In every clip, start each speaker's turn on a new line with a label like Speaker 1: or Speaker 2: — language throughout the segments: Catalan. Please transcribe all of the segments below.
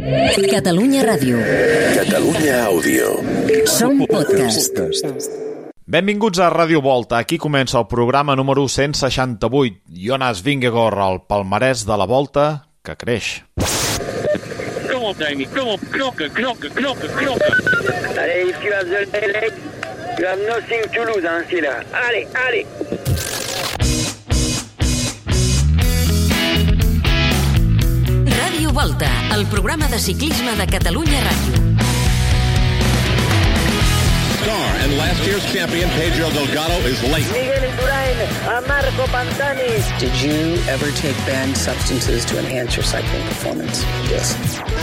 Speaker 1: Catalunya Ràdio.
Speaker 2: Catalunya Àudio.
Speaker 1: Som podcast.
Speaker 3: Benvinguts a Ràdio Volta. Aquí comença el programa número 168. Jonas Vingegaard, el palmarès de la Volta que creix.
Speaker 4: Come on, Damien. Come on. Knocker.
Speaker 5: Allez, if you have the leg, you have nothing to lose, c'est là. Allez.
Speaker 1: Ràdio Volta, el programa de ciclisme de Catalunya Ràdio.
Speaker 6: Star and last year's champion Pedro Delgado is late.
Speaker 5: Miguel Indurain, a Marco Pantani.
Speaker 7: Did you ever take banned substances to enhance your cycling performance? Yes.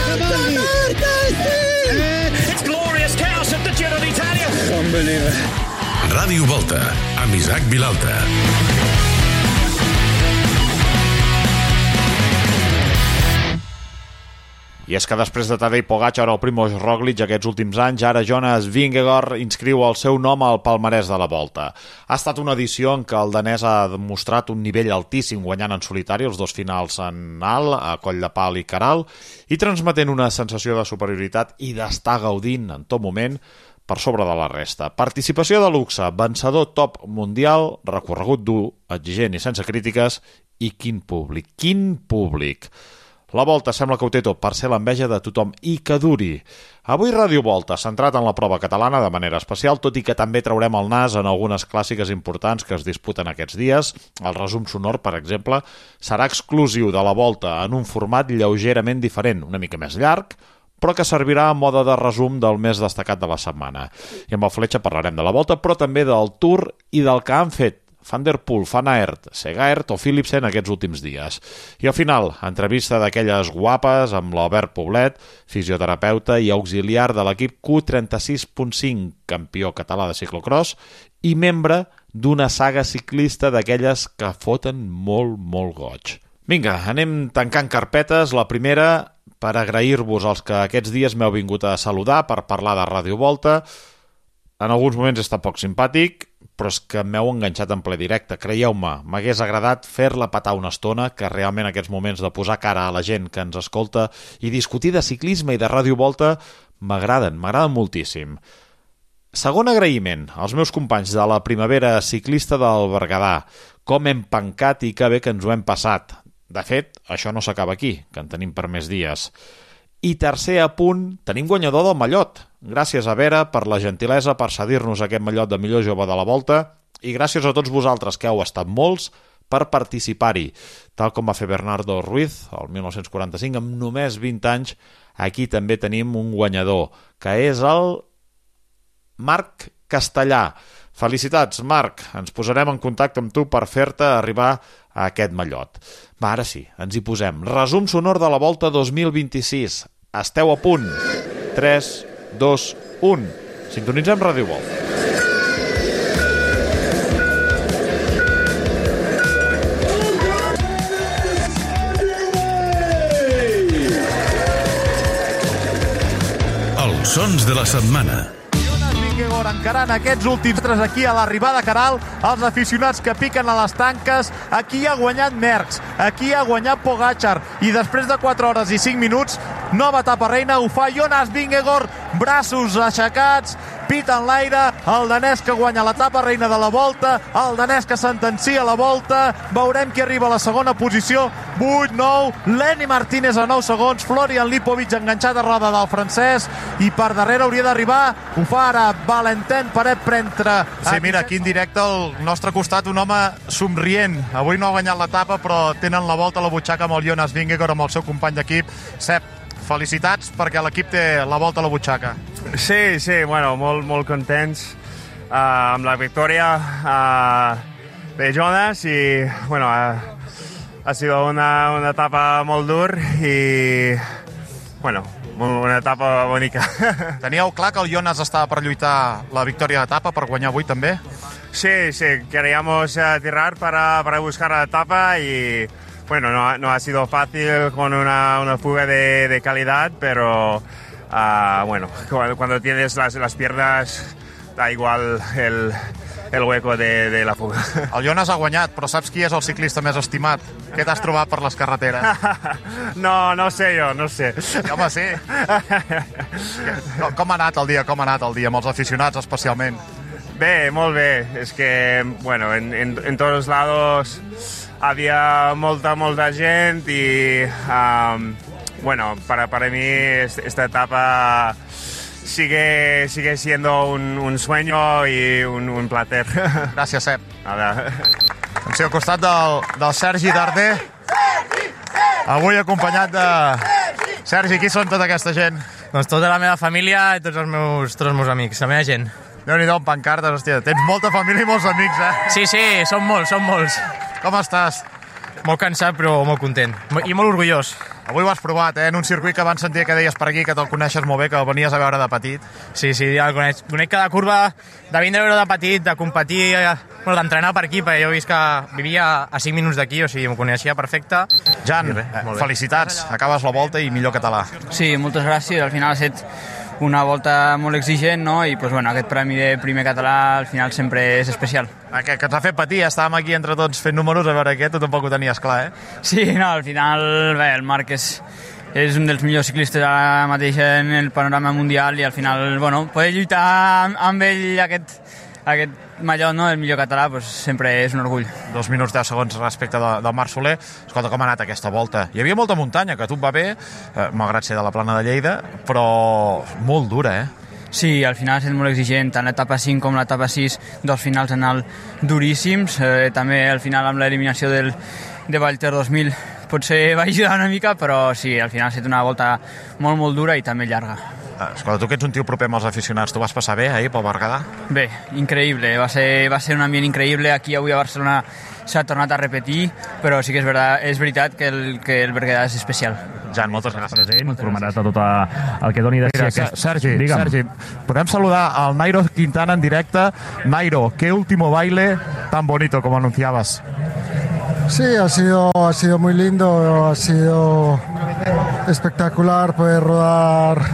Speaker 4: It's glorious chaos at the Giro d'Italia.
Speaker 6: Unbelievable.
Speaker 2: Ràdio Volta, amb Isaac Vilalta.
Speaker 3: I és que després de Tadej Pogačar o Primož Roglič aquests últims anys, ara Jonas Vingegaard inscriu el seu nom al palmarès de la Volta. Ha estat una edició en què el danès ha demostrat un nivell altíssim, guanyant en solitari els dos finals en alt, a Coll de Pal i Caral, i transmetent una sensació de superioritat i d'estar gaudint en tot moment per sobre de la resta. Participació de luxe, vencedor top mundial, recorregut dur, exigent i sense crítiques, i quin públic! La Volta sembla que ho té tot per ser l'enveja de tothom i que duri. Avui Ràdio Volta, centrat en la prova catalana de manera especial, tot i que també traurem el nas en algunes clàssiques importants que es disputen aquests dies. El resum sonor, per exemple, serà exclusiu de la Volta en un format lleugerament diferent, una mica més llarg, però que servirà a mode de resum del més destacat de la setmana. I amb el Fletxa parlarem de la Volta, però també del Tour i del que han fet Van der Poel, Van Aert, Segaert o Philipsen aquests últims dies. I al final, entrevista d'aquelles guapes amb l'Albert Poblet, fisioterapeuta i auxiliar de l'equip Q36.5, campió català de ciclocross i membre d'una saga ciclista d'aquelles que foten molt goig. Vinga, anem tancant carpetes. La primera, per agrair-vos els que aquests dies m'heu vingut a saludar per parlar de Ràdio Volta. En alguns moments està poc simpàtic, però és que m'heu enganxat en ple directe. Creieu-me, m'hagués agradat fer-la petar una estona, que realment aquests moments de posar cara a la gent que ens escolta i discutir de ciclisme i de Ràdio Volta m'agraden moltíssim. Segon agraïment als meus companys de la primavera ciclista del Berguedà. Com hem pencat i que bé que ens ho hem passat. De fet, això no s'acaba aquí, que en tenim per més dies. I tercer apunt, tenim guanyador del mallot. Gràcies a Vera per la gentilesa, per cedir-nos aquest mallot de millor jove de la Volta, i gràcies a tots vosaltres, que heu estat molts, per participar-hi. Tal com va fer Bernardo Ruiz, el 1945, amb només 20 anys, aquí també tenim un guanyador, que és el Marc Castellà. Felicitats, Marc. Ens posarem en contacte amb tu per fer-te arribar a aquest mallot. Va, ara sí, ens hi posem. Resum sonor de la Volta 2026. Esteu a punt. 3, 2, 1. Sintonitzem Ràdio Volta.
Speaker 2: Els sons de la setmana.
Speaker 3: Encarant aquests últims metres aquí a l'arribada Caral, els aficionats que piquen a les tanques. Aquí ha guanyat Merckx, aquí ha guanyat Pogačar, i després de 4 hores i 5 minuts, nova etapa reina, ho fa Jonas Vingegaard, braços aixecats, pit en l'aire, el danès que guanya l'etapa reina de la Volta, el danès que sentencia la Volta. Veurem qui arriba a la segona posició. 8, 9, Lenny Martínez a 9 segons, Florian Lipovic enganxat a roda del francès, i per darrere hauria d'arribar, ho fa ara Valentin Pérez-Prentre. Sí, mira, aquí en directe al nostre costat un home somrient. Avui no ha guanyat l'etapa, però tenen la Volta a la butxaca amb el Jonas Vingegaard, amb el seu company d'equip. Sep, felicitats perquè l'equip té la Volta a la butxaca.
Speaker 8: Sí, bueno, molt contents amb la victòria de Jonas, i bueno, ha sido una etapa molt dur i bueno, una etapa bonica.
Speaker 3: Teníeu clar que el Jonas estava per lluitar la victòria d'etapa, per guanyar avui també?
Speaker 8: Sí, queríamos tirar para buscar la etapa y bueno, no ha sido fácil con una fuga de calidad, pero bueno, cuando tienes las piernas da igual el hueco de la fuga.
Speaker 3: El Jonas ha guanyat, però saps qui és el ciclista més estimat? Què t'has trobat per les carreteres?
Speaker 8: No sé jo, no sé.
Speaker 3: Home, sí. Com ha anat el dia amb els aficionats especialment?
Speaker 8: Bé, molt bé. És que, bueno, en todos los lados había molta gent y, bueno, para mí esta etapa sigue siendo un sueño y un placer.
Speaker 3: Gràcies, Sep.
Speaker 8: Nada.
Speaker 3: Em sé al costat del Sergi Darder. Avui acompanyat de... Sergi, qui són tota aquesta gent?
Speaker 9: Doncs tota la meva família i tots els meus amics, la meva gent.
Speaker 3: Déu-n'hi-do, amb pancartes, hòstia, tens molta família i molts amics, eh?
Speaker 9: Sí, som molts.
Speaker 3: Com estàs?
Speaker 9: Molt cansat, però molt content. I molt orgullós.
Speaker 3: Avui ho has provat, en un circuit que van sentir que deies per aquí, que te'l coneixes molt bé, que el venies a veure de petit.
Speaker 9: Sí, el conec cada curva, de vindre a veure de petit, de competir, d'entrenar per aquí, perquè jo he vist que vivia a 5 minuts d'aquí, o sigui, m'ho coneixia perfecte.
Speaker 3: Jan, felicitats, acabes la volta i millor català.
Speaker 10: Sí, moltes gràcies, al final ha estat una volta molt exigent, no? I pues, bueno, aquest premi de primer català al final sempre és especial.
Speaker 3: Que ens ha fet patir, estàvem aquí entre tots fent números a veure què, tu tampoc ho tenies clar, eh?
Speaker 10: Sí, no, al final bé, el Marc és un dels millors ciclistes ara mateix en el panorama mundial i al final, bueno, poder lluitar amb ell aquest mallot, no? El millor català, pues, sempre és un orgull.
Speaker 3: 2 minuts 10 segons respecte del Marc Soler. Escolta, com ha anat aquesta volta? Hi havia molta muntanya, que a tu et va bé, malgrat ser de la plana de Lleida, però molt dura, eh?
Speaker 10: Sí, al final ha estat molt exigent, tant l'etapa 5 com l'etapa 6, dos finals han anat duríssims, també al final amb l'eliminació de Vallter 2000 potser va ajudar una mica, però sí, al final ha estat una volta molt dura i també llarga.
Speaker 3: Escolta, tu que ets un tio proper amb els aficionats, tu vas passar bé ahir pel Berguedà?
Speaker 10: Bé, increïble, va ser un ambient increïble, aquí avui a Barcelona s'ha tornat a repetir, però sí que és veritat que el Berguedà és especial.
Speaker 3: Jan, moltes gràcies.
Speaker 11: Informaràs de tot el que doni de si aquest...
Speaker 3: Sergi, podem saludar al Nairo Quintana en directe. Nairo, qué último baile tan bonito como anunciabas.
Speaker 12: Sí, ha sido muy lindo, ha sido espectacular poder rodar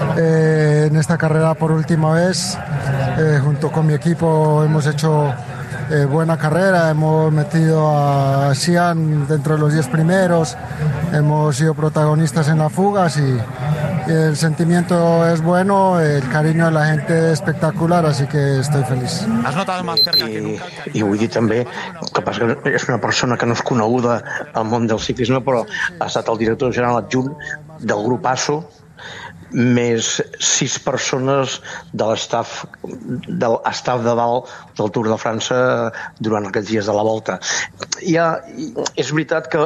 Speaker 12: en esta carrera por última vez. Junto con mi equipo hemos hecho buena carrera, hemos metido a Xi'an dentro de los 10 primeros, hemos sido protagonistas en las fugas y el sentimiento es bueno, el cariño de la gente es espectacular, así que estoy feliz.
Speaker 3: Has notado más cerca que nunca?
Speaker 13: I vull dir també que passa que és una persona que no és coneguda al món del ciclisme, però ha estat el director general adjunt del grup ASO, més 6 persones de l'estaf de dalt del Tour de França durant aquests dies de la volta. És veritat que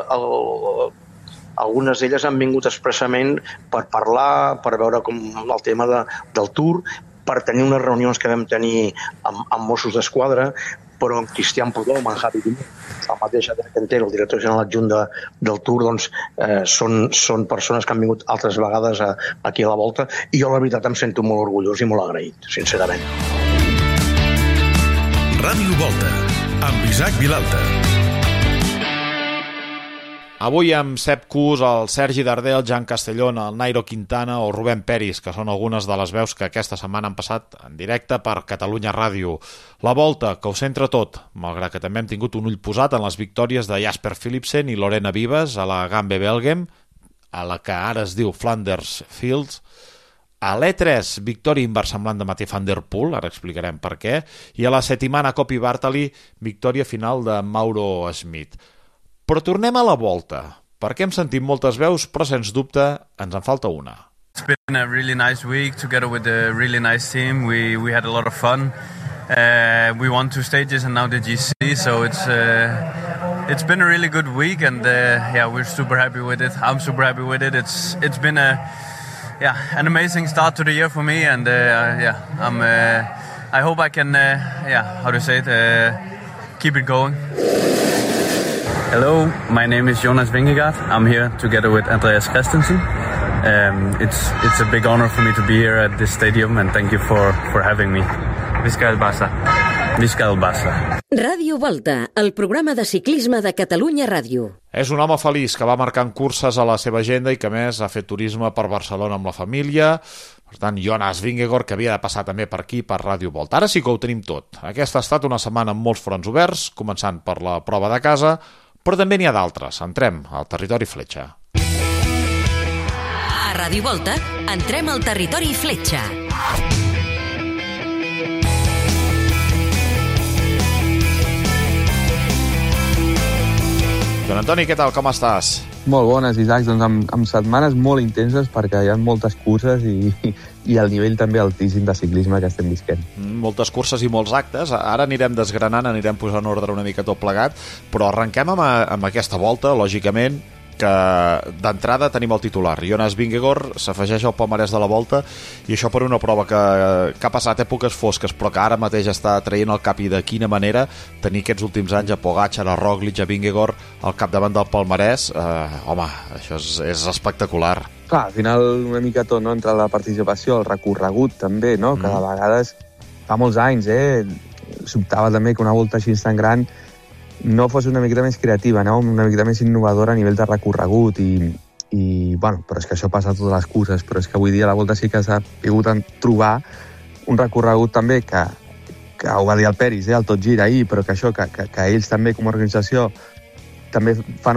Speaker 13: algunes d'elles han vingut expressament per parlar, per veure com el tema del Tour, per tenir unes reunions que vam tenir amb Mossos d'Esquadra, però amb Cristian Pudou, amb Javi Dumont, el mateix Quintero, el director general adjunt del Tour, doncs són persones que han vingut altres vegades aquí a la volta, i jo la veritat em sento molt orgullós i molt agraït, sincerament.
Speaker 2: Ràdio Volta, amb Isaac Vilalta.
Speaker 3: Avui amb Sep Kuss, el Sergi Darder, el Jan Castellón, el Nairo Quintana o Rubén Peris, que són algunes de les veus que aquesta setmana han passat en directe per Catalunya Ràdio. La volta, que ho centra tot, malgrat que també hem tingut un ull posat en les victòries de Jasper Philipsen i Lorena Vives a la Gambe Belgem, a la que ara es diu Flanders Fields, a l'E3, victòria inversemblant de Mathieu van der Poel, ara explicarem per què, i a la Settimana Coppi Bartali, victòria final de Mauro Schmid. Però tornem a la volta, perquè hem sentit moltes veus, però sens dubte ens en falta una.
Speaker 14: It's been a really nice week together with a really nice team. We had a lot of fun. We won 2 stages and now the GC, so it's been a really good week, and we're super happy with it. I'm super happy with it. It's been an amazing start to the year for me, and I hope I can keep it going.
Speaker 15: Hello, my name is Jonas Vingegaard. I'm here together with Andreas Christensen. It's a big honor for me to be here at this stadium, and thank you for having me.
Speaker 16: Visca el Barça.
Speaker 15: Visca el Barça.
Speaker 1: Ràdio Volta, el programa de ciclisme de Catalunya Ràdio.
Speaker 3: És un home feliç que va marcant curses a la seva agenda i que, a més, ha fet turisme per Barcelona amb la família. Per tant, Jonas Vingegaard, que havia de passar també per aquí, per Ràdio Volta. Ara sí que ho tenim tot. Aquesta ha estat una setmana amb molts fronts oberts, començant per la prova de casa, però també n'hi ha d'altres. Entrem al territori fletxa.
Speaker 1: A Ràdio Volta, entrem al territori fletxa.
Speaker 3: Joan Antoni, què tal? Com estàs?
Speaker 16: Molt bones, Isaac. Doncs amb setmanes molt intenses perquè hi ha moltes curses i el nivell també altíssim de ciclisme que estem visquent.
Speaker 3: Moltes curses i molts actes. Ara anirem desgranant, anirem posant en ordre una mica tot plegat, però arrenquem amb aquesta volta, lògicament, que d'entrada tenim el titular. Jonas Vingegaard s'afegeix al palmarès de la Volta, i això per una prova que ha passat èpoques fosques, però que ara mateix està traient el cap, i de quina manera tenir aquests últims anys a Pogačar, a Roglič, a Vingegaard al capdavant del palmarès. Home, això és espectacular.
Speaker 16: Clar, al final una mica tot, no? Entre la participació, el recorregut també, no? Que de vegades, fa molts anys, sobtava també que una volta així tan gran no fos una miqueta més creativa, no? Una miqueta més innovadora a nivell de recorregut i bueno, però és que això passa a totes les curses, però és que avui dia la Volta sí que s'ha pogut trobar un recorregut també que ho va dir el Peris, el Tot Gira ahir, però que això, que ells també com a organització també fan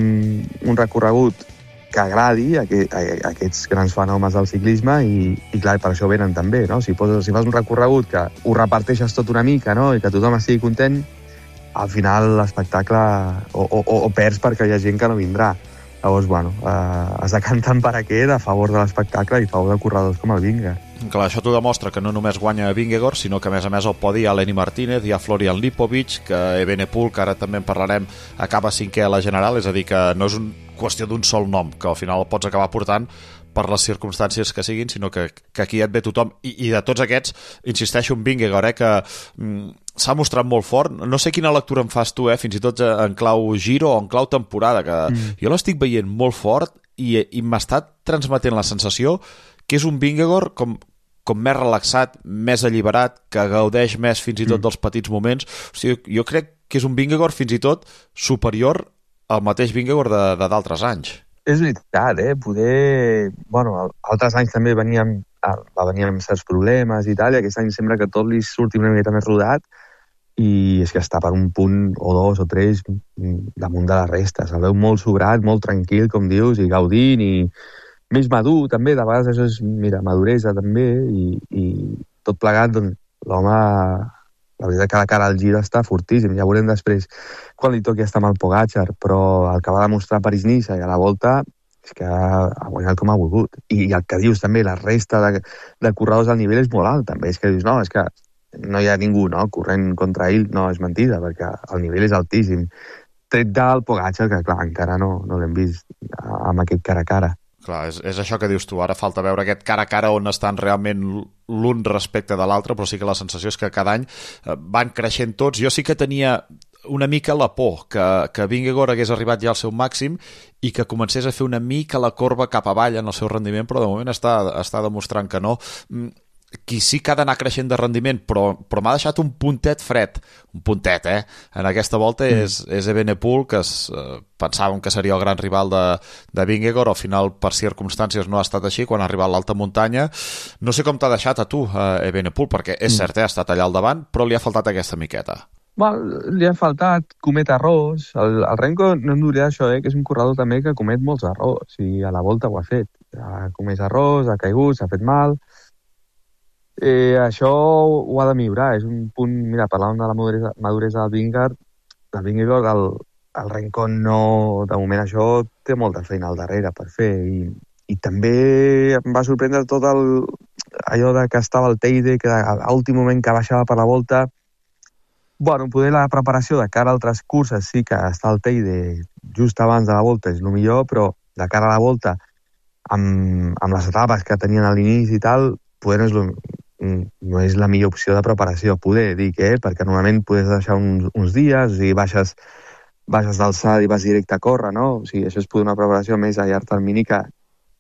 Speaker 16: un recorregut que agradi a aquests grans fenòmens del ciclisme i clar, per això venen també, no? Si fas un recorregut que ho reparteixes tot una mica, no? I que tothom estigui content, al final l'espectacle o perds perquè hi ha gent que no vindrà. Llavors, bueno, es decanten per aquest a favor de l'espectacle i a favor de corredors com el Vingegaard.
Speaker 3: Clar, això t'ho demostra que no només guanya Vingegaard, sinó que a més el podi hi ha Lenny Martínez, hi ha Florian Lipovic, que Evenepoel, que ara també en parlarem, acaba cinquè a la general, és a dir, que no és qüestió d'un sol nom, que al final el pots acabar portant per les circumstàncies que siguin, sinó que aquí et ve tothom. I de tots aquests, insisteixo en Vingegaard, que s'ha mostrat molt fort. No sé quina lectura en fas tu, fins i tot en clau giro o en clau temporada, que jo l'estic veient molt fort i m'està transmetent la sensació que és un Vingegaard com més relaxat, més alliberat, que gaudeix més fins i tot dels petits moments. O sigui, jo crec que és un Vingegaard fins i tot superior al mateix Vingegaard de d'altres anys.
Speaker 16: És veritat, poder... Bueno, altres anys també va venir amb certs problemes i tal, i aquest any sembla que tot li surti una miqueta més rodat, i és que està per un punt o dos o tres damunt de la resta. Se'l veu molt sobrat, molt tranquil, com dius, i gaudint, i més madur també. De vegades això és, maduresa també, i tot plegat, doncs, l'home... La veritat que la cara al Giro està fortíssim. Ja veurem després quan li toqui estar amb el Pogačar, però el que va demostrar a París-Niça i a la Volta és que ha guanyat com ha volgut. I el que dius també, la resta de corredors al nivell és molt alt, també. És que dius, no, és que no hi ha ningú, no? Corrent contra ell, no, és mentida, perquè el nivell és altíssim. Tret del Pogačar, que clar, encara no l'hem vist amb aquest cara a cara.
Speaker 3: Clar, és això que dius tu, ara falta veure aquest cara a cara on estan realment l'un respecte de l'altre, però sí que la sensació és que cada any van creixent tots. Jo sí que tenia una mica la por que Vingegaard hagués arribat ja al seu màxim i que comencés a fer una mica la corba cap avall en el seu rendiment, però de moment està demostrant que no. Qui sí que ha d'anar creixent de rendiment, però m'ha deixat un puntet fred, en aquesta volta és Evenepoel, que pensàvem que seria el gran rival de Vingegaard. Al final, per circumstàncies, no ha estat així quan ha arribat a l'alta muntanya. No sé com t'ha deixat a tu, Evenepoel, perquè és cert, ha estat allà al davant, però li ha faltat aquesta miqueta.
Speaker 16: Li ha faltat, comet errors. El Renko, no em diria això, que és un corredor també que comet molts errors, i a la volta ho ha fet. Ha comès errors, ha caigut, s'ha fet mal. Això ho ha de millorar. És un punt, parlàvem de la maduresa del Vingegaard, el Renko no, de moment això té molta feina al darrere per fer, i també em va sorprendre tot allò de que estava el Teide, que a l'últim moment que baixava per la volta. Bueno, poder la preparació de cara a altres curses sí que està el Teide just abans de la volta és el millor, però de cara a la volta amb les etapes que tenien a l'inici i tal, poder no és la millor opció de preparació, poder dir perquè normalment podes deixar uns dies i baixes d'alçada i vas directe a córrer, no? O sigui, això és poder una preparació més a llarg termini que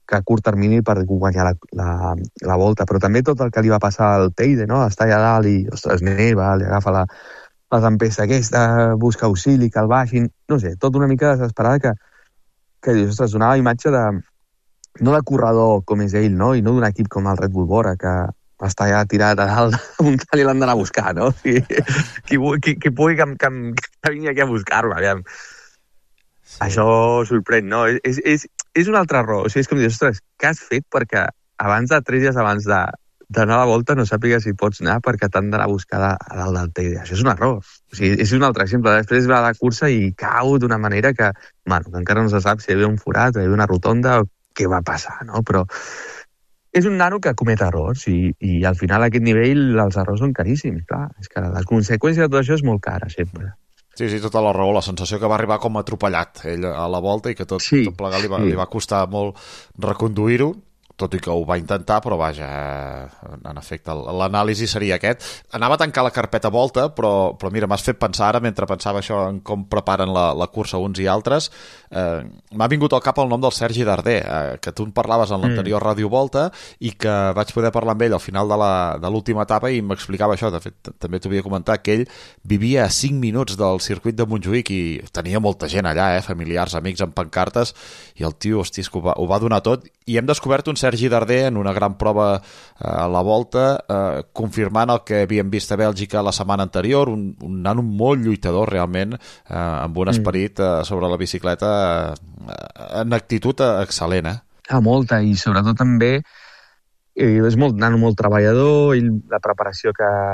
Speaker 16: a curt termini per guanyar la volta, però també tot el que li va passar al Teide, no? Està allà dalt i, ostres, neva, li agafa la tempesta aquesta, busca auxili, que el baixin, no sé, tot una mica desesperada que dius, ostres, donava imatge de, no de corredor com és ell, no? I no d'un equip com el Red Bull Bora, que està ja tirat a dalt d'un tal i l'han d'anar a buscar, no? Qui pugui que vingui aquí a buscar-me, aviam. Sí. Això sorprèn, no? És un altre error. O sigui, és com dir, ostres, què has fet perquè abans de 3 dies abans d'anar a la volta no sàpigues si pots anar perquè t'han d'anar a buscar a dalt del Teide? Això és un error. O sigui, és un altre exemple. Després va a la cursa i cau d'una manera que encara no se sap si hi havia un forat, hi havia una rotonda o què va passar, no? Però és un nano que comet errors i al final a aquest nivell els errors són caríssims, clar. És que la conseqüència de tot això és molt cara, sempre.
Speaker 3: Sí, tota la raó, la sensació que va arribar com atropellat ell a la volta i que tot plegat li va costar molt reconduir-ho, tot i que ho va intentar, però vaja, en efecte, l'anàlisi seria aquest. Anava a tancar la carpeta volta, però mira, m'has fet pensar ara, mentre pensava això en com preparen la cursa uns i altres, m'ha vingut al cap el nom del Sergi Darder, que tu en parlaves en l'anterior Ràdio Volta i que vaig poder parlar amb ell al final de l'última etapa i m'explicava això. De fet, també t'ho havia comentat, que ell vivia a 5 minuts del circuit de Montjuïc i tenia molta gent allà, familiars, amics amb pancartes, i el tio, hosti, és que ho va donar tot. I hem descobert un Sergi Darder en una gran prova a la volta, confirmant el que havíem vist a Bèlgica la setmana anterior, un nano molt lluitador realment, amb un esperit sobre la bicicleta en actitud excel·lent.
Speaker 16: Molta, i sobretot també és molt nano, molt treballador, i la preparació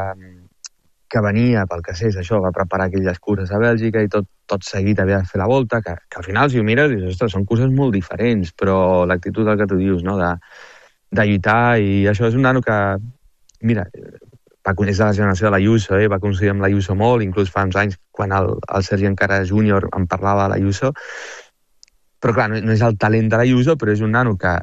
Speaker 16: que venia, pel que sé, és això, va preparar aquelles curses a Bèlgica i tot seguit havia de fer la volta, que al final, si ho mires, dius, ostres, són curses molt diferents, però l'actitud del que tu dius, no?, de lluitar, i això és un nano que, mira, va conèixer la generació de l'Ayuso, va coincidir amb l'Ayuso molt, inclús fa uns anys, quan el Sergi encara júnior em parlava de l'Ayuso, però clar, no és el talent de l'Ayuso, però és un nano que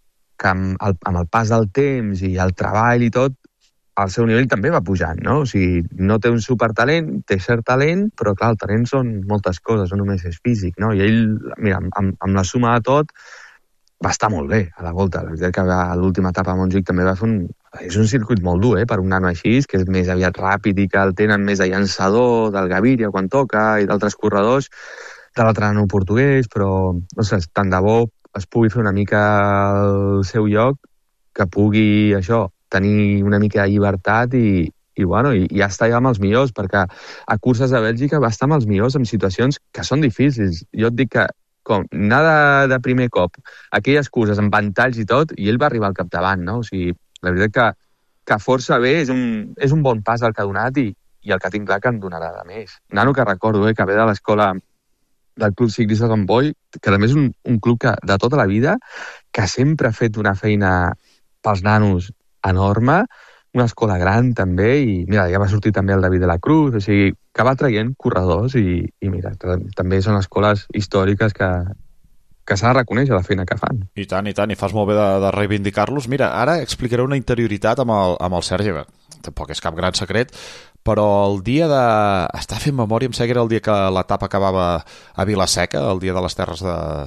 Speaker 16: amb el pas del temps i el treball i tot, el seu nivell també va pujant, no? O sigui, no té un supertalent, té cert talent, però clar, el talent són moltes coses, no només és físic, no? I ell, mira, amb la suma de tot, va estar molt bé a la volta. La veritat que a l'última etapa a Montjuïc també va fer és un circuit molt dur, per un nano així, que és més aviat ràpid i que el tenen més de llançador, del Gaviria quan toca, i d'altres corredors, de l'altre nano portuguès, però, no sé, tant de bo es pugui fer una mica el seu lloc, que pugui, això, tenir una mica de llibertat i ja estar amb els millors, perquè a curses de Bèlgica va estar amb els millors en situacions que són difícils. Jo et dic que anar de primer cop aquelles curses amb ventalls i tot, i ell va arribar al capdavant, no? O sigui, la veritat que força bé, és un bon pas el que ha donat i el que tinc clar que en donarà de més. Nano que recordo, que ve de l'escola del Club Ciclista Sant Boi, que a més és un club que de tota la vida que sempre ha fet una feina pels nanos enorme, una escola gran també, i mira, ja va sortir també el David de la Cruz, o sigui, que va traient corredors i mira, també són escoles històriques que s'ha de reconèixer la feina que fan.
Speaker 3: I tant, i fas molt bé de reivindicar-los. Mira, ara explicaré una interioritat amb el Sergi, tampoc és cap gran secret, però el dia de... Està fent memòria, em sembla que era el dia que l'etapa acabava a Vilaseca, el dia de les terres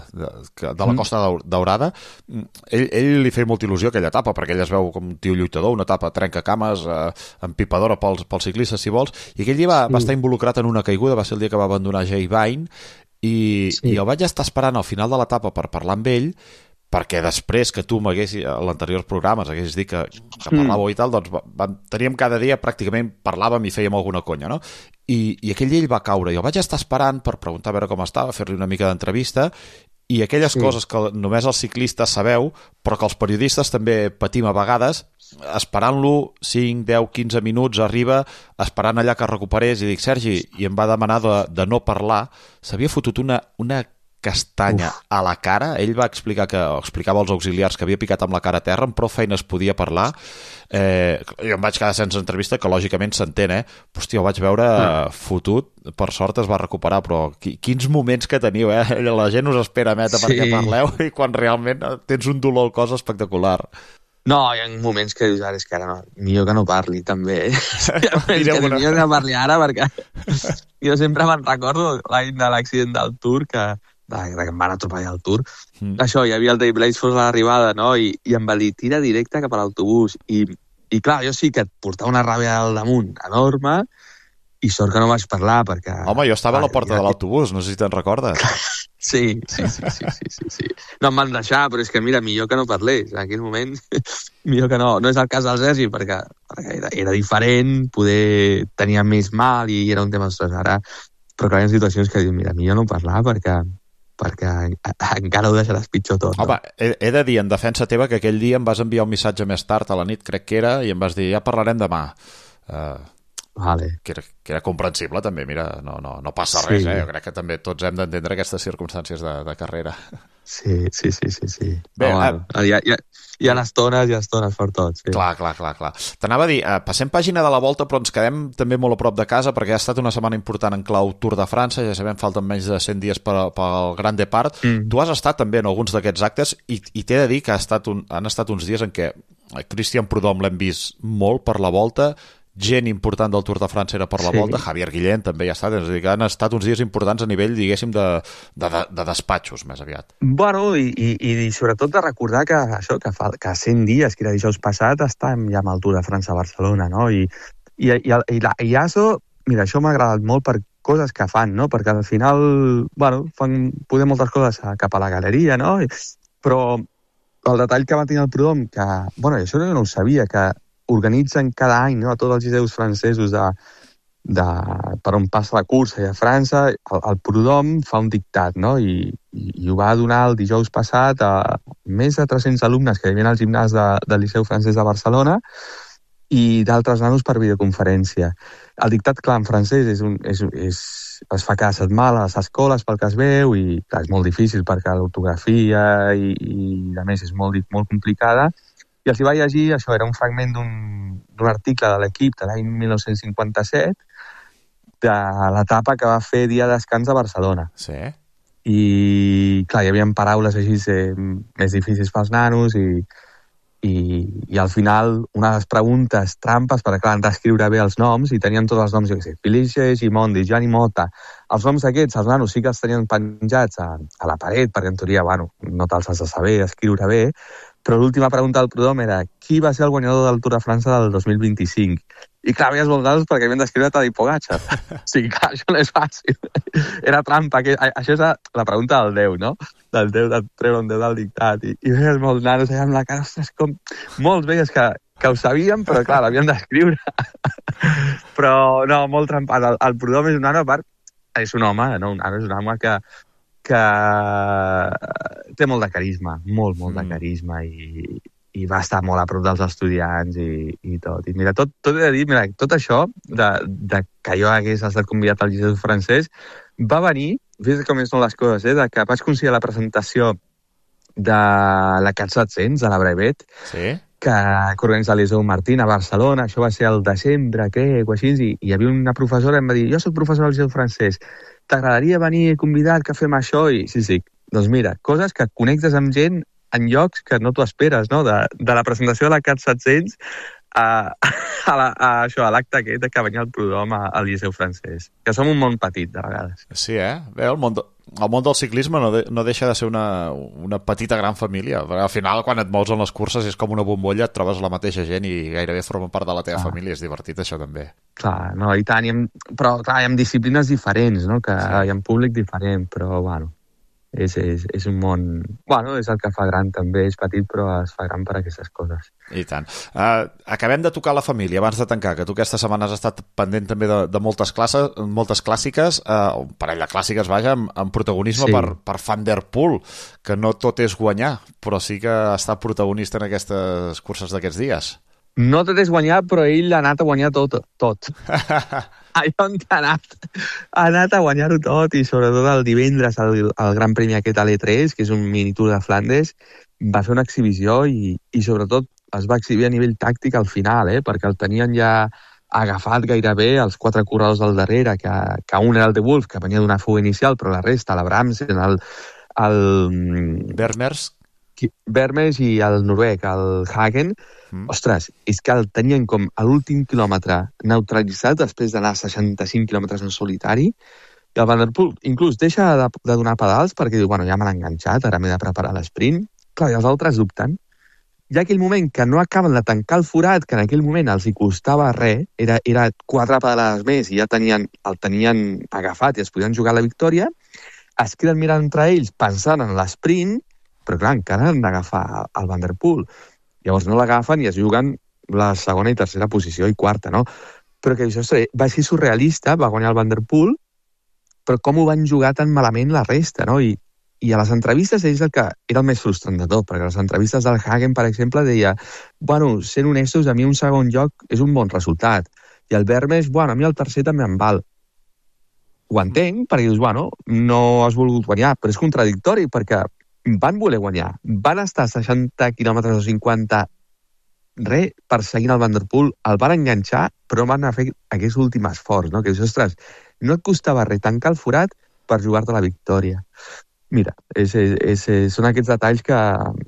Speaker 3: de la Costa Daurada. Ell li feia molta il·lusió aquella etapa, perquè ell es veu com un tio lluitador, una etapa trencacames, empipadora pels ciclistes, si vols, i aquell dia va estar involucrat en una caiguda, va ser el dia que va abandonar Jay Vine, i el vaig estar esperant al final de l'etapa per parlar amb ell, perquè després que tu m'haguessis, a l'anterior programa, haguessis dit que parlàveu i tal, doncs teníem cada dia, pràcticament parlàvem i fèiem alguna conya, no? I aquell dia ell va caure, i el vaig estar esperant per preguntar a veure com estava, fer-li una mica d'entrevista, i aquelles coses que només els ciclistes sabeu, però que els periodistes també patim a vegades, esperant-lo 5, 10, 15 minuts, arriba, esperant allà que recuperés, i dic, Sergi, i em va demanar de no parlar, s'havia fotut una castanya a la cara. Ell va explicar explicava als auxiliars que havia picat amb la cara a terra, amb prou feines podia parlar. Jo em vaig quedar sense entrevista, que lògicament s'entén, però hòstia, ho vaig veure fotut, per sort es va recuperar, però quins moments que teniu, la gent us espera meta perquè parleu, i quan realment tens un dolor al cos espectacular.
Speaker 16: No, hi ha moments que dius, ara és que ara millor que no parli, també. Millor que no parli ara, perquè jo sempre me'n recordo l'any de l'accident del Tour, que que em van atropellar al Tour. Això, hi havia el Dave Blaseford a l'arribada, no? I em va dir, tira directe cap a l'autobús. I clar, jo sí que et portava una ràbia al damunt enorme, i sort que no vaig parlar, perquè...
Speaker 3: Home, jo estava a la porta de l'autobús, no sé si te'n recordes.
Speaker 16: Sí. No em van deixar, però és que, mira, millor que no parlés. En aquell moment, millor que no. No és el cas del Sergi, perquè era diferent, poder tenia més mal i era un tema ara. Però clar, hi ha situacions que diuen, mira, millor no parlar perquè encara ho deixaràs pitjor tot. No?
Speaker 3: Home, he de dir en defensa teva que aquell dia em vas enviar un missatge més tard a la nit, crec que era, i em vas dir, ja parlarem demà.
Speaker 16: Vale.
Speaker 3: Que era comprensible també, mira, no passa res, jo crec que també tots hem d'entendre aquestes circumstàncies de carrera.
Speaker 16: Sí.
Speaker 3: Bé,
Speaker 16: hi ha estones per tots. Sí.
Speaker 3: Clar. T'anava a dir, passem pàgina de la Volta, però ens quedem també molt a prop de casa, perquè ha estat una setmana important en clau Tour de França, ja sabem, falten menys de 100 dies pel Grand Depart. Tu has estat també en alguns d'aquests actes, i t'he de dir que han estat uns dies en què Cristian Prudhomme l'hem vist molt per la Volta, gent important del Tour de França era per la Volta, Javier Guillén també hi ha estat, és a dir, que han estat uns dies importants a nivell, diguéssim, de despatxos, més aviat.
Speaker 16: Bueno, i sobretot de recordar que això, que 100 dies, que era dijous passat, estem ja amb el Tour de França a Barcelona, no? I IASO, mira, això m'ha agradat molt per coses que fan, no? Perquè al final, bueno, fan poder moltes coses cap a la galeria, no? Però el detall que va tenir el Prudhomme, que, bueno, això no ho sabia, que organitzen cada any, no, a tots els giseus francesos per on passa la cursa i a França, el Prudhomme fa un dictat, no? I ho va donar el dijous passat a més de 300 alumnes que hi havia al gimnàs del Liceu Francès de Barcelona i d'altres nanos per videoconferència. El dictat, clar, en francès es fa cada setmana a les escoles pel que es veu i clar, és molt difícil perquè l'ortografia i a més és molt complicada. I els hi va llegir, això era un fragment d'un article de l'Equip de l'any 1957 de l'etapa que va fer dia de descans a Barcelona.
Speaker 3: Sí.
Speaker 16: I, clar, hi havia paraules així més difícils pels nanos i al final una de les preguntes trampes, perquè clar, han d'escriure bé els noms i tenien tots els noms, jo què sé, Felice, Gimondi, Gianni Motta. Els noms aquests, els nanos sí que els tenien penjats a la paret, perquè en teoria, bueno, no te'ls has de saber, escriure bé, però l'última pregunta del Prudhomme era qui va ser el guanyador del Tour de França del 2025? I clar, havies molt nanos perquè havien d'escriure Tadej Pogačar. Sí, clar, això no és fàcil. Era trampa. Això és la pregunta del Déu, no? Del Déu, de treure un Déu del dictat. I veies molts nanos allà amb la cara, ostres, com... Molts veies que ho sabien, però clar, l'havien d'escriure. Però, no, molt trampat. El Prudhomme és un nano, a part, és un home, no? Un nano és un home que té molt de carisma, molt de carisma i va estar molt a prop dels estudiants i tot. I mira, tot he de dir, mira, tot això de que jo hagués estat convidat al Liceu Francès va venir, fes com són les coses, de que vaig aconseguir la presentació de la CAT 700, de la Brevet, que organitza l'Eliseu Martín a Barcelona. Això va ser el desembre, crec, o així, i hi havia una professora que em va dir, jo soc professor del Liceu Francès, t'agradaria venir convidat que fem això? I sí, doncs mira, coses que connectes amb gent en llocs que no t'ho esperes, no? De la presentació de la CAT 700 a l'acte aquest que venia el Prudhomme al Liceu Francès. Que som un món petit, de vegades.
Speaker 3: Sí, Bé, el món del ciclisme no deixa de ser una petita gran família. Perquè al final, quan et mous en les curses, és com una bombolla, et trobes la mateixa gent i gairebé formen part de la teva família. És divertit, això, també.
Speaker 16: Clar, no, i tant. Però, clar, hi ha disciplines diferents, no? Que hi ha un públic diferent, però, bueno, és un món... Bueno, és el que fa gran, també. És petit, però es fa gran per aquestes coses.
Speaker 3: I tant. Acabem de tocar la família abans de tancar, que tu aquesta setmana has estat pendent també de moltes clàssiques, un parell de clàssiques, vaja, amb protagonisme per Van der Poel, que no tot és guanyar, però sí que ha estat protagonista en aquestes curses d'aquests dies.
Speaker 16: No tot és guanyar, però ell ha anat a guanyar tot. Allò on ha anat a guanyar-ho tot, i sobretot el divendres el Gran Premi aquest a l'E3, que és un mini Tour de Flandes, va fer una exhibició i sobretot es va exhibir a nivell tàctic al final, perquè el tenien ja agafat gairebé els 4 corredors del darrere, que un era el De Wolf, que venia d'una fuga inicial, però la resta, la Bramsen, el Vermeers i el noruec, el Hagen, ostres, és que el tenien com a l'últim quilòmetre neutralitzat després d'anar 65 quilòmetres en solitari, I el Van der Poel inclús deixa de donar pedals perquè diu, bueno, ja me l'ha enganxat, ara m'he de preparar l'esprint. Clar, i els altres dubten. Hi ha aquell moment que no acaben de tancar el forat, que en aquell moment els hi costava res, era 4 pedalades més i ja el tenien agafat i es podien jugar la victòria, es queden mirant entre ells pensant en l'esprint, però clar, encara han d'agafar el Van der Poel. Llavors no l'agafen i es juguen la segona i tercera posició i quarta, no? Però que això va ser surrealista, va guanyar el Van der Poel, però com ho van jugar tan malament la resta, no? I a les entrevistes ells el que era el més frustrant de tot, perquè a les entrevistes del Hagen, per exemple, deia, bueno, sent honestos, a mi un segon lloc és un bon resultat. I el Vermes, bueno, a mi el tercer també em val. Ho entenc, perquè dius, bueno, no has volgut guanyar, però és contradictori, perquè van voler guanyar. Van estar 60 quilòmetres o 50 perseguint el Van der Poel, el van enganxar, però van a fer aquest últim esforç, no? Que dius, ostres, no et costava res tancar el forat per jugar-te la victòria. Mira, són aquests detalls que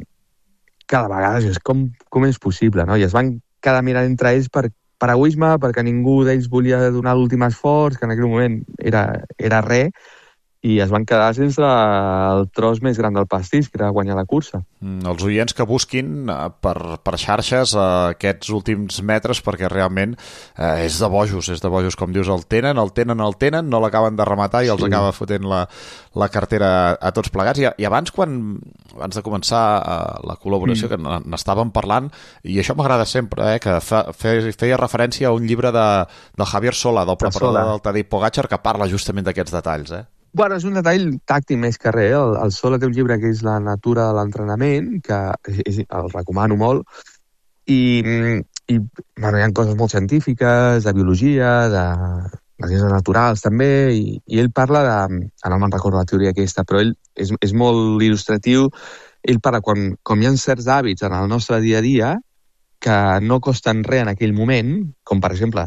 Speaker 16: cada vegada és com és possible, no? I es van quedar mirant entre ells per egoisme, perquè ningú d'ells volia donar l'últim esforç, que en aquell moment era res, i es van quedar sense el tros més gran del pastís, que era guanyar la cursa.
Speaker 3: Els oients que busquin per xarxes aquests últims metres, perquè realment és de bojos, com dius, el tenen, no l'acaben de rematar i els acaba fotent la cartera a tots plegats. I abans de començar la col·laboració, que n'estàvem parlant, i això m'agrada sempre, que feia referència a un llibre del Javier Sola, del preparador del Tadej Pogačar, que parla justament d'aquests detalls,
Speaker 16: Bueno, és un detall tàctic més que res. El Sola té un llibre que és La natura de l'entrenament, que el recomano molt, i bueno, hi ha coses molt científiques, de biologia, de ciències naturals també, i ell parla ara no me'n recordo la teoria aquesta, però ell és molt il·lustratiu. Ell parla com hi ha certs hàbits en el nostre dia a dia que no costen res en aquell moment, com per exemple,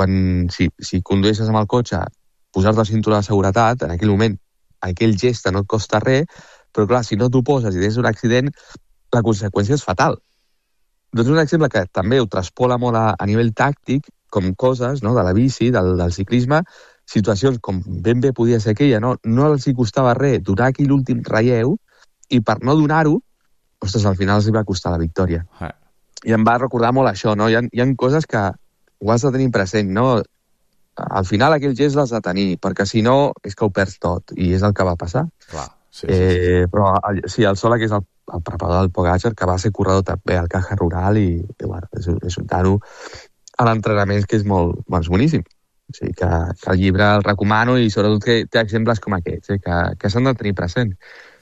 Speaker 16: si condueixes amb el cotxe, posar-te el cinturó de seguretat, en aquell moment, aquell gest no et costa res, però clar, si no t'ho poses i tens un accident, la conseqüència és fatal. Doncs un exemple que també ho traspola molt a nivell tàctic, com coses de la bici, del ciclisme, situacions com ben bé podia ser aquella, no els hi costava res donar aquí l'últim relleu, i per no donar-ho, ostres, al final els va costar la victòria. I em va recordar molt això, no? Hi ha coses que ho has de tenir present, no? Al final aquell gest l'has de tenir, perquè si no és que ho perds tot, i és el que va passar.
Speaker 3: Clar, sí.
Speaker 16: Però sí, el Sola, que és el preparador del Pogačar, que va ser corredor també al Caja Rural, i bueno, és un tano a l'entrenament que és molt boníssim. O sigui, que el llibre el recomano, i sobretot que té exemples com aquests, que s'han de tenir present.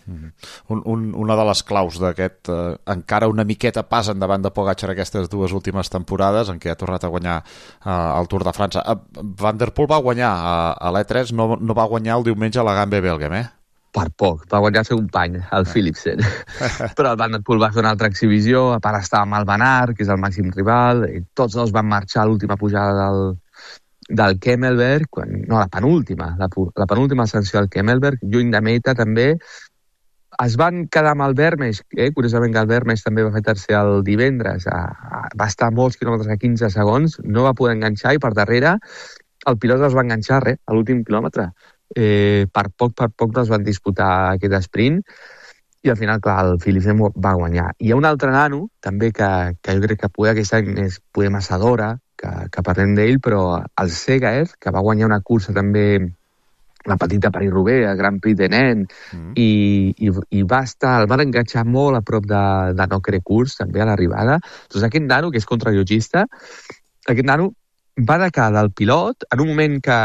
Speaker 3: Una de les claus d'aquest encara una miqueta pas endavant de Pogačar aquestes dues últimes temporades en què ha tornat a guanyar el Tour de França. Van der Poel va guanyar a l'E3, no va guanyar el diumenge a la Gambé-Belgem,
Speaker 16: Per poc, va guanyar el seu company, el Philipsen. Però el Van der Poel va fer una altra exhibició, a part estava amb el Van Aert, que és el màxim rival, i tots dos van marxar a l'última pujada del Kemmelberg, la penúltima ascensió del Kemmelberg, lluny de meta també. Es van quedar amb el Vermes, curiosament que el Vermes també va fer tercer el divendres, va estar molts quilòmetres a 15 segons, no va poder enganxar, i per darrere el pilot es va enganxar a l'últim quilòmetre. Per poc es van disputar aquest sprint, i al final, clar, el Philipsen va guanyar. Hi ha un altre nano, també, que jo crec que aquest any és massa d'hora, que parlem d'ell, però el Segaer, que va guanyar una cursa també, la petita Paris-Roubaix, el Grand Prix de Nen, i el van enganxar molt a prop de Nocre-Kurs, també a l'arribada. Doncs aquest nano, que és contrarellotgista, aquest nano va de cara del pilot en un moment que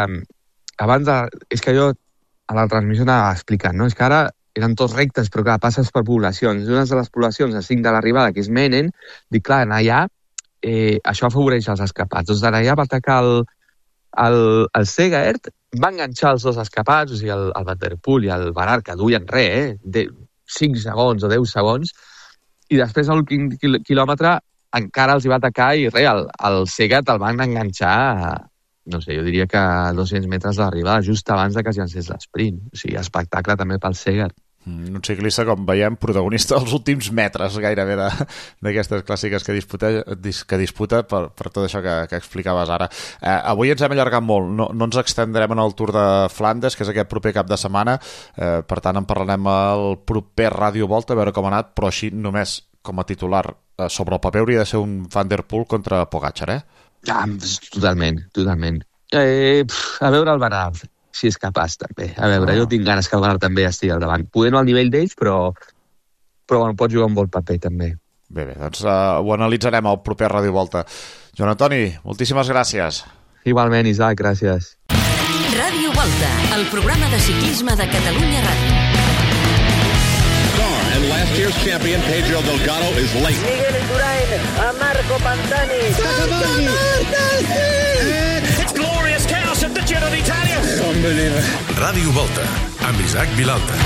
Speaker 16: és que jo a la transmissió anava explicant, no? És que ara eren tots rectes, però clar, passes per poblacions. Una de les poblacions, a 5 de l'arribada, que és Menen, dic, clar, anar allà, això afavoreix els escapats. Doncs allà va atacar el Segaert, va enganxar els dos escapats, o sigui, el Van der Poel i el Van Aert, que duien res, 5 segons o 10 segons, i després a l'últim quilòmetre encara els hi va atacar i res, el Segaert el van enganxar, no sé, jo diria que a 200 metres de l'arribada, just abans que es llancés l'esprint. O sigui, espectacle també pel Segaert.
Speaker 3: Un ciclista, com veiem, protagonista dels últims metres gairebé d'aquestes clàssiques que disputa per tot això que explicaves ara. Avui ens hem allargat molt, no ens extendrem en el Tour de Flandes, que és aquest proper cap de setmana, per tant en parlarem al proper Ràdio Volta, a veure com ha anat, però així només com a titular sobre el paper hauria de ser un Van der Poel contra Pogačar,
Speaker 16: Totalment. A veure el Van Aert, si és capaç també. A veure, jo tinc ganes que el Van Aert també estigui al davant. Poder no al nivell d'ells, però bueno, pot jugar un bon paper també.
Speaker 3: Bé, doncs ho analitzarem al proper Ràdio Volta. Joan Antoni, moltíssimes gràcies.
Speaker 16: Igualment, Isaac, gràcies.
Speaker 1: Ràdio Volta, el programa de ciclisme de Catalunya Ràdio.
Speaker 6: And last year's champion, Pedro Delgado, is late.
Speaker 5: Miguel Indurain a Marco Pantani.
Speaker 4: It's glorious chaos at the Giro d'Italia.
Speaker 6: Unbelievable.
Speaker 2: Ràdio Volta, amb Isaac Vilalta.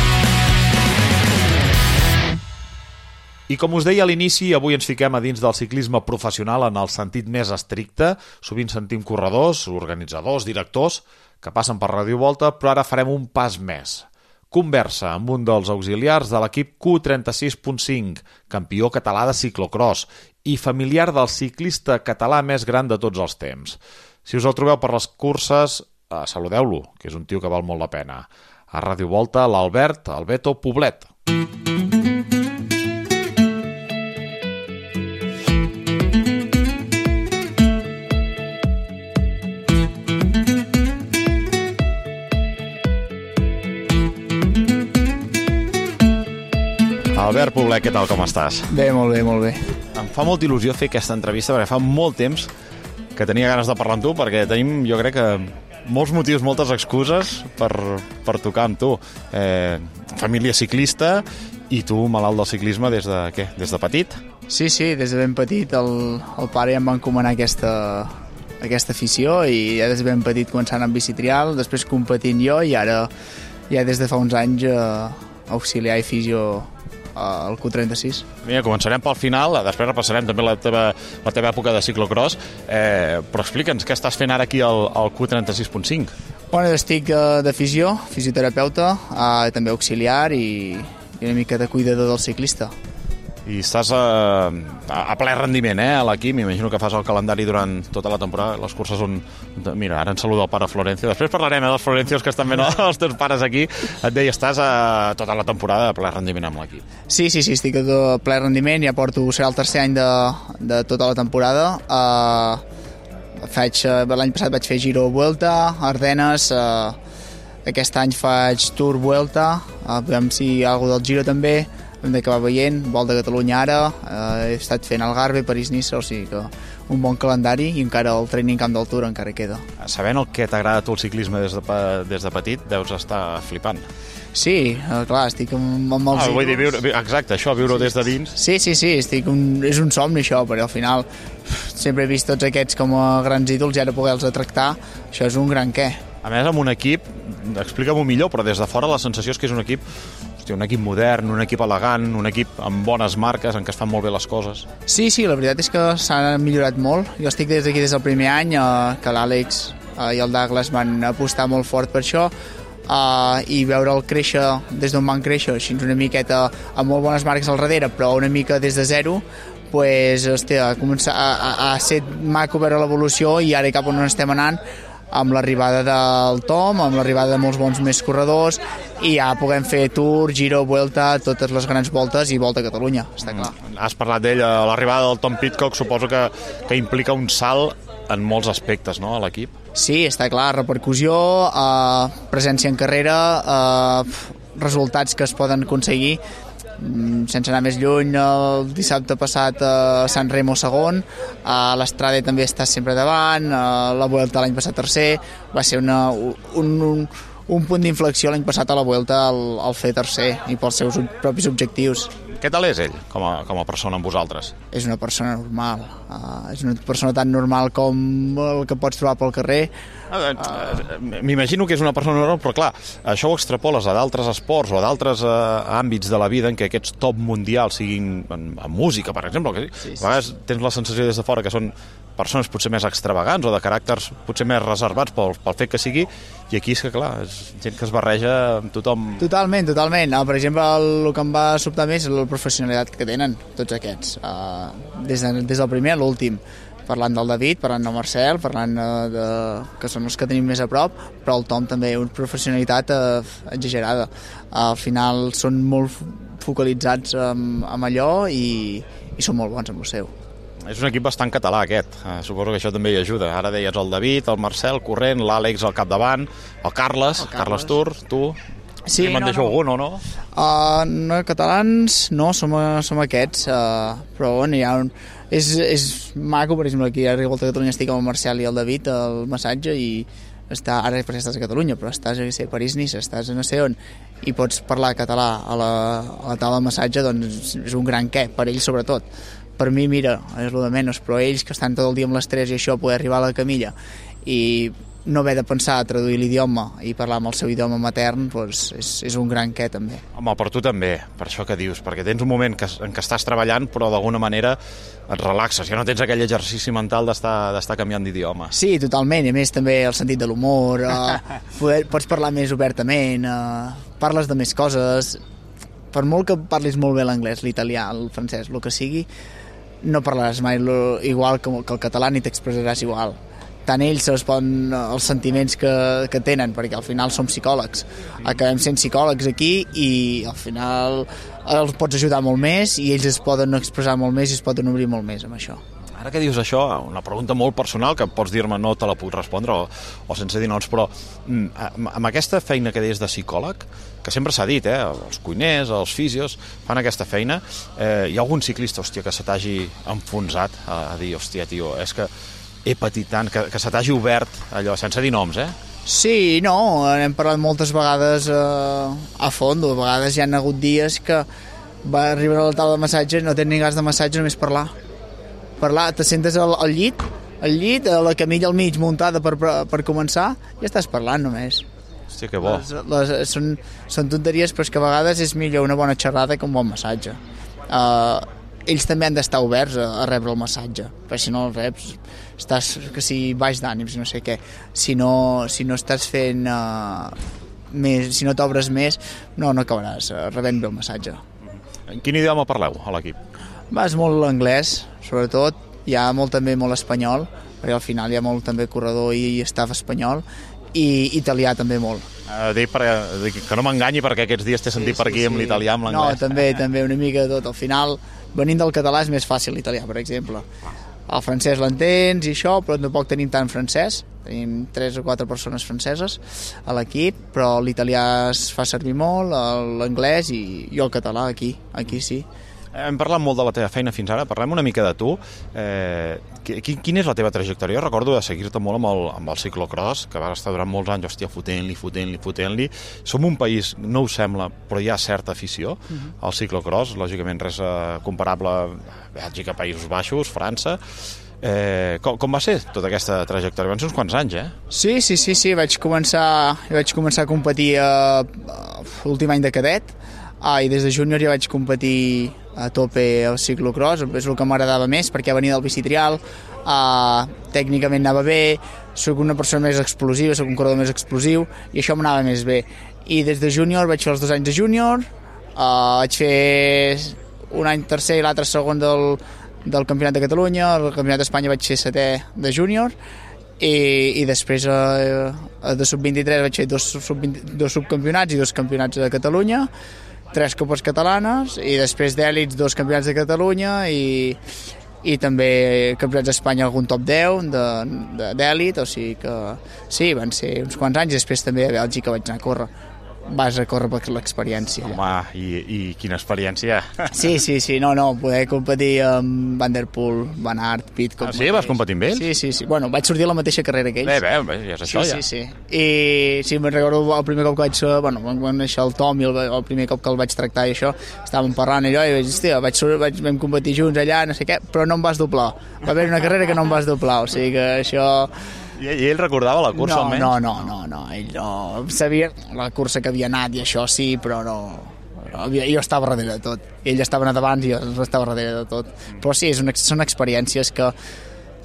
Speaker 3: I com us deia a l'inici, avui ens fiquem a dins del ciclisme professional en el sentit més estricte. Sovint sentim corredors, organitzadors, directors que passen per Ràdio Volta, però ara farem un pas més. Conversa amb un dels auxiliars de l'equip Q36.5, campió català de ciclocross i familiar del ciclista català més gran de tots els temps. Si us el trobeu per les curses, saludeu-lo, que és un tio que val molt la pena. A Ràdio Volta, l'Albert Albeto Poblet. Albert Poblet, què tal, com estàs?
Speaker 17: Bé, molt bé, molt bé.
Speaker 3: Em fa molta il·lusió fer aquesta entrevista perquè fa molt temps que tenia ganes de parlar amb tu, perquè tenim, jo crec que, molts motius, moltes excuses per tocar amb tu. Família ciclista i tu malalt del ciclisme des de què? Des de petit?
Speaker 17: Sí, des de ben petit el pare ja em va encomanar aquesta afició i ja des de ben petit començant amb bicitrial, després competint jo i ara ja des de fa uns anys auxiliar i fisio al Q36.
Speaker 3: Mira, començarem pel final, després repassarem també la teva època de ciclocross, però explica'ns què estàs fent ara aquí al Q36.5.
Speaker 17: Bueno, estic de fisioterapeuta, també auxiliar i una mica de cuidador del ciclista.
Speaker 3: I estàs a ple rendiment, a l'equip. M'imagino que fas el calendari durant tota la temporada. Les curses on... Mira, ara ens saluda el pare Florencio. Després parlarem dels Florencios que estan ben els teus pares aquí. Et deia, estàs tota la temporada a ple rendiment amb l'equip.
Speaker 17: Sí, estic a ple rendiment. Ja serà el tercer any de tota la temporada. L'any passat vaig fer Giro Vuelta, Ardenes, aquest any faig Tour Vuelta, veiem si hi ha alguna del Giro també, hem d'acabar veient, Volta a Catalunya ara, he estat fent Algarve, París-Niça, o sigui que un bon calendari i encara el training camp del Tour encara queda.
Speaker 3: Sabent el que t'agrada a tu el ciclisme des de petit, deus estar flipant.
Speaker 17: Sí, clar, estic amb els
Speaker 3: vull dir, exacte, això, viure-ho des de dins.
Speaker 17: Sí, és un somni això, perquè al final sempre he vist tots aquests com a grans ídols i ara poder-los tractar, això és un gran què.
Speaker 3: A més, amb un equip, explica-m'ho millor, però des de fora la sensació és que és un equip modern, un equip elegant, un equip amb bones marques, en què es fan molt bé les coses.
Speaker 17: Sí, la veritat és que s'ha millorat molt. Jo estic des d'aquí des del primer any, que l'Àlex i el Douglas van apostar molt fort per això, i veure'l créixer des d'on van créixer, així una miqueta amb molt bones marques al darrere, però una mica des de zero, pues, ha set maco veure l'evolució i ara cap on estem anant, amb l'arribada del Tom, amb l'arribada de molts bons més corredors, i ja puguem fer Tour, Giro, Vuelta, totes les grans voltes i Volta a Catalunya, està clar.
Speaker 3: Has parlat d'ell, l'arribada del Tom Pidcock suposo que implica un salt en molts aspectes, no?, a l'equip.
Speaker 17: Sí, està clar, repercussió, presència en carrera, resultats que es poden aconseguir. Sense anar més lluny, el dissabte passat Sant Remo segon, l'Estrada també està sempre davant, la Vuelta l'any passat tercer, va ser un punt d'inflexió l'any passat a la Vuelta al fer tercer i pels seus propis objectius.
Speaker 3: Què tal és ell com a persona amb vosaltres?
Speaker 17: És una persona normal, és una persona tan normal com el que pots trobar pel carrer.
Speaker 3: M'imagino que és una persona normal, però clar, això ho extrapoles a d'altres esports o a d'altres àmbits de la vida en què aquests top mundials siguin en música, per exemple, que a vegades tens la sensació des de fora que són persones potser més extravagants o de caràcters potser més reservats pel fet que sigui, i aquí és que, clar, és gent que es barreja amb tothom.
Speaker 17: Totalment. Per exemple, el que em va sobtar més és la professionalitat que tenen tots aquests, des del primer a l'últim. Parlant del David, parlant del Marcel, parlant que són els que tenim més a prop, però el Tom també, una professionalitat exagerada. Al final són molt focalitzats amb allò i són molt bons amb el seu.
Speaker 3: És un equip bastant català, aquest. Suposo que això també hi ajuda. Ara deies el David, el Marcel, corrent, l'Àlex al capdavant, el Carles Tur, tu... Sí, me'n deixo algun, o no?
Speaker 17: No, catalans no, som aquests, però bueno, hi ha és maco, per exemple, aquí a Revolta de Catalunya estic amb el Marcel i el David al massatge i ara perquè estàs a Catalunya, però estàs a París-Nice, estàs a no sé on, i pots parlar català a la taula de massatge, doncs és un gran què, per ells sobretot. Per mi, mira, és el de menys, però ells que estan tot el dia amb l'estrès i això, poder arribar a la camilla i no haver de pensar a traduir l'idioma i parlar amb el seu idioma matern, doncs és un gran què també.
Speaker 3: Home, per tu també, per això que dius, perquè tens un moment en què estàs treballant però d'alguna manera et relaxes, ja no tens aquell exercici mental d'estar canviant d'idioma.
Speaker 17: Sí, totalment, i a més també el sentit de l'humor, pots parlar més obertament, parles de més coses, per molt que parlis molt bé l'anglès, l'italià, el francès, el que sigui, no parlaràs mai igual que el català ni t'expressaràs igual. Tant ells els sentiments que tenen, perquè al final som psicòlegs. Acabem sent psicòlegs aquí i al final els pots ajudar molt més i ells es poden expressar molt més i es poden obrir molt més amb això.
Speaker 3: Ara que dius això, una pregunta molt personal que pots dir-me no te la puc respondre o sense dir noms, però amb aquesta feina que deies de psicòleg, que sempre s'ha dit, els cuiners, els fisios fan aquesta feina, hi ha algun ciclista, hòstia, que se t'hagi enfonsat a dir, hòstia, tio, és que he patit tant, que se t'hagi obert allò, sense dir noms,
Speaker 17: Sí, no, hem parlat moltes vegades a fons, a vegades hi ha hagut dies que va arribar a la taula de massatge, no tens ni gas de massatge, només parlar, te sentes al llit, a la camilla al mig muntada per començar, i estàs parlant només.
Speaker 3: Hòstia, que bo.
Speaker 17: Són tonteries, però és que a vegades és millor una bona xerrada que un bon massatge. Ells també han d'estar oberts a rebre el massatge, perquè si no el reps estàs que si baix d'ànims, no sé què. Si no estàs fent més, si no t'obres més, no acabaràs rebent bé el massatge.
Speaker 3: En quin idioma parleu a l'equip?
Speaker 17: És molt l'anglès, sobretot. Hi ha també molt espanyol, perquè al final hi ha molt també corredor i staff espanyol, i italià també molt.
Speaker 3: Dic que no m'enganyi perquè aquests dies t'he sentit per aquí amb l'italià, amb l'anglès.
Speaker 17: No, també una mica de tot. Al final, venint del català és més fàcil l'italià, per exemple. El francès l'entens i això, però tampoc tenim tant francès. Tenim 3 o 4 persones franceses a l'equip, però l'italià es fa servir molt, l'anglès i el català aquí sí.
Speaker 3: Hem parlat molt de la teva feina fins ara, parlem una mica de tu. Quina és la teva trajectòria? Jo recordo de seguir-te molt amb el ciclocross, que vas estar durant molts anys, hòstia, fotent-li. Som un país, no us sembla, però hi ha certa afició al ciclocross, lògicament res comparable a Bèlgica, Països Baixos, França. Com va ser tota aquesta trajectòria? Van ser uns quants anys,
Speaker 17: Sí, vaig començar a competir l'últim any de cadet, i des de júnior ja vaig competir a tope al ciclocross, és el que m'agradava més perquè venia del bicitrial, tècnicament anava bé, soc una persona més explosiva, soc un corredor més explosiu i això m'anava més bé. I des de júnior vaig fer els 2 anys de júnior, vaig fer un any tercer i l'altre segon del Campionat de Catalunya, al Campionat d'Espanya vaig ser 7è de júnior i després de sub-23 vaig fer 2 subcampionats i 2 campionats de Catalunya, 3 copes catalanes i després d'èlits 2 campionats de Catalunya i també campionats d'Espanya algun top 10 d'èlit, o sigui que sí, van ser uns quants anys. Després també a Bèlgica vaig anar a córrer. Vas a córrer per l'experiència.
Speaker 3: Home, i quina experiència.
Speaker 17: Sí, poder competir amb Van Der Poel, Van Aert, Pidcock.
Speaker 3: Sí, vas competir amb ells?
Speaker 17: Sí. Bueno, vaig sortir a la mateixa carrera que ells.
Speaker 3: Bé, ja és això, ja.
Speaker 17: Sí. I sí, me'n recordo el primer cop que vaig... Quan néixer el Tom i el primer cop que el vaig tractar i això, estàvem parlant allò i vaig dir, hòstia, vam competir junts allà, no sé què, però no em vas doblar. Va haver una carrera que no em vas doblar, o sigui que això...
Speaker 3: I ell recordava la cursa almenys?
Speaker 17: No, ell no sabia la cursa que havia anat i això sí, però no, jo estava darrere de tot, ell estava anat abans i jo estava darrere de tot, però sí, són experiències que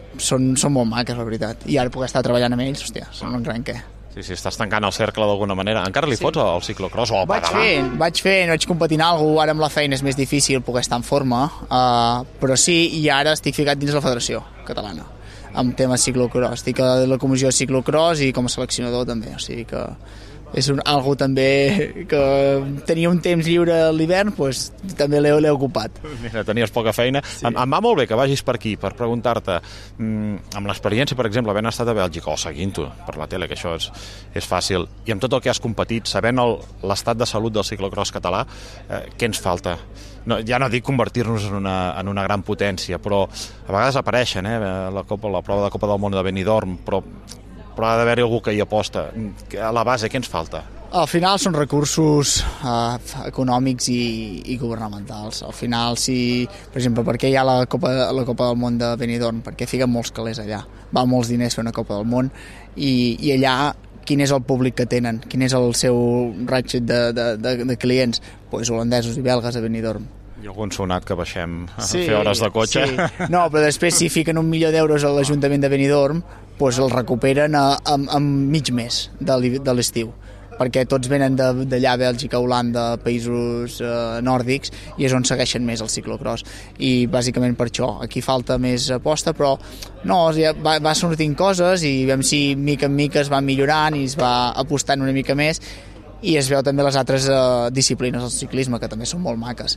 Speaker 17: són molt maques, la veritat. I ara poder estar treballant amb ells, hòstia, són un gran què.
Speaker 3: Sí, estàs tancant el cercle d'alguna manera. Encara li fots al ciclocross o al pedal?
Speaker 17: Vaig fent, vaig competint alguna cosa, ara amb la feina és més difícil poder estar en forma, però sí, i ara estic ficat dins la Federació Catalana, amb temes ciclocross. Estic a la comissió de ciclocross i com a seleccionador també, o sigui que és algo també que tenia un temps lliure a l'hivern, doncs també l'he ocupat.
Speaker 3: Mira, tenies poca feina. Sí. Em va molt bé que vagis per aquí, per preguntar-te, amb l'experiència, per exemple, havent estat a Bèlgica o seguint-ho per la tele, que això és fàcil, i amb tot el que has competit, sabent l'estat de salut del ciclocross català, què ens falta? No, ja no dic convertir-nos en una gran potència, però a vegades apareixen, la prova de Copa del Món de Benidorm, però ha d'haver-hi algú que hi aposta. A la base, què ens falta?
Speaker 17: Al final són recursos econòmics i governamentals. Al final, per exemple, per què hi ha la Copa del Món de Benidorm? Perquè fiquen molts calés allà. Val molts diners fer una Copa del Món i allà quin és el públic que tenen? Quin és el seu ratchet de clients? Pues holandesos i belgues a Benidorm.
Speaker 3: I algun sonat que baixem a fer hores de cotxe.
Speaker 17: Sí. No, però després si fiquen 1 milió d'euros a l'Ajuntament de Benidorm, doncs el recuperen en mig mes de l'estiu, perquè tots venen d'allà, Bèlgica, Holanda, països nòrdics, i és on segueixen més el ciclocross. I bàsicament per això, aquí falta més aposta, però no, va sortint coses i veiem si mica en mica es va millorant i es va apostant una mica més, i es veu també les altres disciplines del ciclisme, que també són molt maques.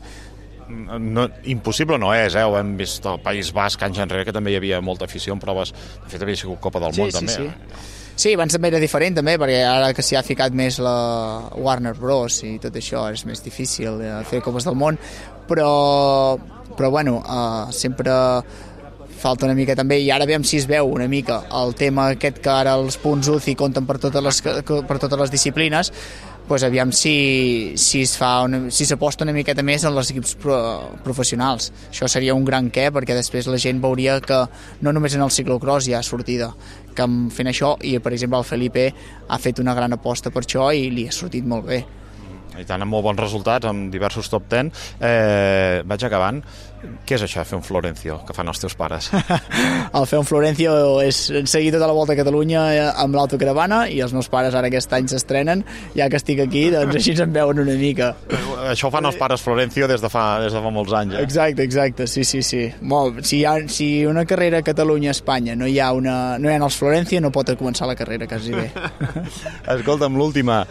Speaker 3: No, impossible no és, ho hem vist al País Basc anys enrere, que també hi havia molta afició en proves, de fet havia sigut Copa del Món també.
Speaker 17: Sí, abans també era diferent també, perquè ara que s'hi ha ficat més la Warner Bros i tot això és més difícil fer Copes del Món, però bueno, sempre falta una mica també, i ara veiem si es veu una mica el tema aquest que ara els punts UCI compten per totes les disciplines, doncs aviam si s'aposta una miqueta més en els equips professionals. Això seria un gran què, perquè després la gent veuria que no només en el ciclocross hi ha sortida, que fent això, i per exemple el Felipe ha fet una gran aposta per això i li ha sortit molt bé.
Speaker 3: I tant, amb molt bons resultats, amb diversos top 10. Vaig acabant. Què és això, fer un Florencio, que fan els teus pares?
Speaker 17: El fer un Florencio és seguir tota la volta a Catalunya amb l'autocaravana, i els meus pares ara aquest any s'estrenen, ja que estic aquí, doncs així ens en veuen una mica.
Speaker 3: Això ho fan els pares Florencio des de fa molts anys.
Speaker 17: Exacte, sí. Molt, si una carrera a Catalunya-Espanya no hi ha els Florencio, no pot començar la carrera, quasi bé.
Speaker 3: Escolta'm, l'última...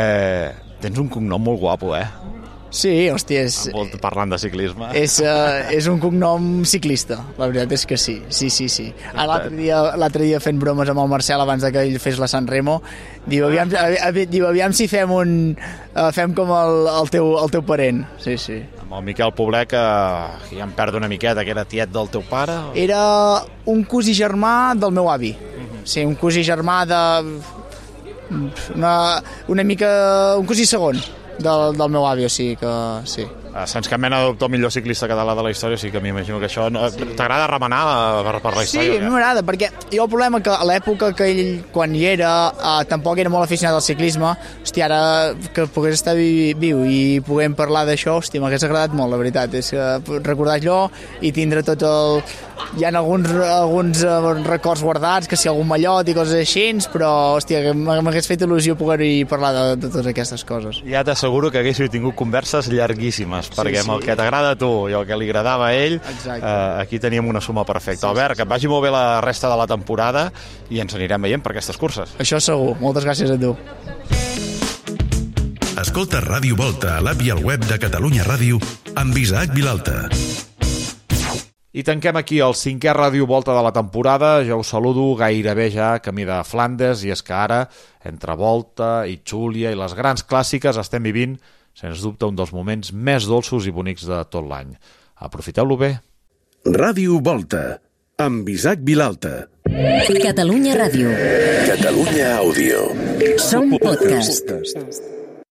Speaker 3: Tens un cognom molt guapo,
Speaker 17: Sí, hòstia,
Speaker 3: parlant de ciclisme.
Speaker 17: És un cognom ciclista, la veritat és que sí. L'altre dia fent bromes amb el Marcel abans que ell fes la San Remo, diu, aviam si fem com el teu parent. Sí.
Speaker 3: Amb el Miquel Poblet, que ja em perdo una miqueta, que era tiet del teu pare?
Speaker 17: Era un cosí germà del meu avi. Sí, un cosí germà una mica un cosí segon del meu avi, o sigui que sí.
Speaker 3: Sense cap mena de dubte, el millor ciclista català de la història, o sigui que m'imagino que això... T'agrada remenar per la història?
Speaker 17: Sí, a mi m'agrada, perquè jo el problema que a l'època que ell, quan hi era, tampoc era molt aficionat al ciclisme. Hòstia, ara que pogués estar viu i puguem parlar d'això, hòstia, m'hagués agradat molt, la veritat. És recordar allò i tindre tot el... Hi ha alguns records guardats, que si algun mallot i coses així, però, hòstia, m'hagués fet il·lusió poder-hi parlar de totes aquestes coses.
Speaker 3: Ja t'asseguro que haguéssiu tingut converses llarguíssimes, perquè amb el que t'agrada a tu i el que li agradava a ell, aquí teníem una suma perfecta. Albert, que et vagi molt bé la resta de la temporada i ens anirem veient per aquestes curses.
Speaker 17: Això segur. Moltes gràcies a tu.
Speaker 2: Escolta Ràdio Volta a l'app i al web de Catalunya Ràdio amb Isaac Vilalta.
Speaker 3: I tanquem aquí el 5è Ràdio Volta de la temporada. Ja us saludo gairebé ja camí de Flandes, i és que ara, entre Volta i Júlia i les grans clàssiques, estem vivint, sens dubte, un dels moments més dolços i bonics de tot l'any. Aprofiteu-lo bé.
Speaker 2: Ràdio Volta, amb Isaac Vilalta.
Speaker 1: Catalunya Ràdio.
Speaker 2: Catalunya Àudio.
Speaker 1: Som podcast.